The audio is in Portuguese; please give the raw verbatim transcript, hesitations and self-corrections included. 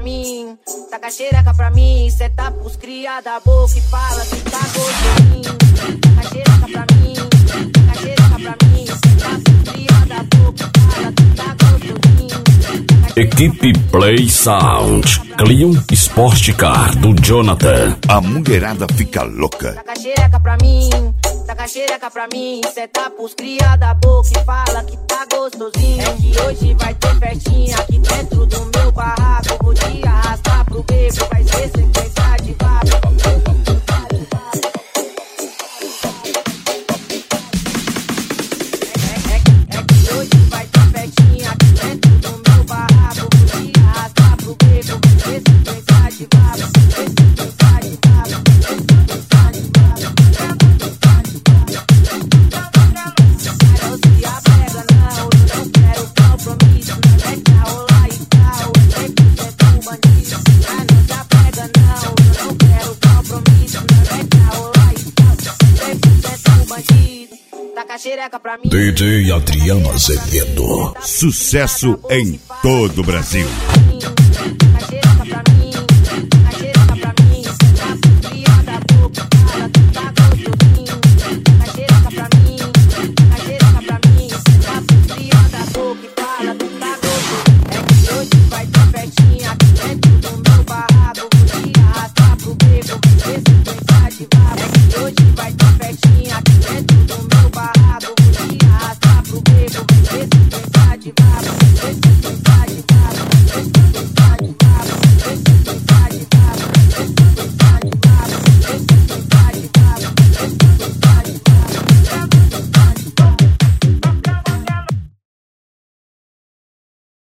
mim, taca xereca pra mim, cê tá pros cria da boca e fala que tá gostosinho. Taca xereca pra mim, taca xereca pra mim, cê tá pros cria da boca e fala que tá gostosinho. Equipe Play Sound, Clion Sport Car do Jonathan. A mulherada fica louca. Taca xereca pra mim, taca xereca pra mim, cê tá pros cria da boca e fala que tá gostosinho. É que hoje vai ter festinha aqui dentro do meu barraco. Vou te arrastar pro beco, vai ser sequência de vapo. É, é, é que hoje vai ter festinha aqui dentro do meu barraco. Vou te arrastar pro beco, vai ser sequência de vapo. Sequência de vapo, sequência de vapo. Não se apega não, eu não quero compromisso. Não é que rolar e tal, cem por cento bandido. Ah, não se apega não, eu não quero compromisso. Não é que rolar e tal, cem por cento bandido. Taca xereca pra mim. D J Adriano Azevedo. Sucesso em todo o Brasil.